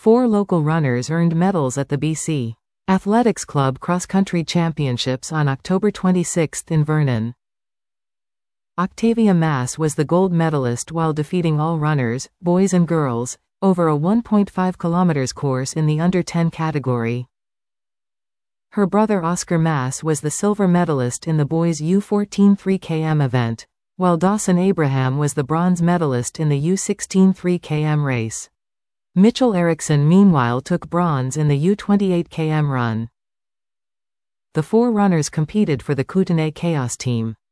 4 local runners earned medals at the BC Athletics Club Cross-Country Championships on October 26 in Vernon. Octavia Mass was the gold medalist while defeating all runners, boys and girls, over a 1.5 km course in the under-10 category. Her brother Oscar Mass was the silver medalist in the boys' U14 3 km event, while Dawson Abraham was the bronze medalist in the U16 3 km race. Mitchell Erickson meanwhile took bronze in the U28 km run. The 4 runners competed for the Kootenay Chaos team.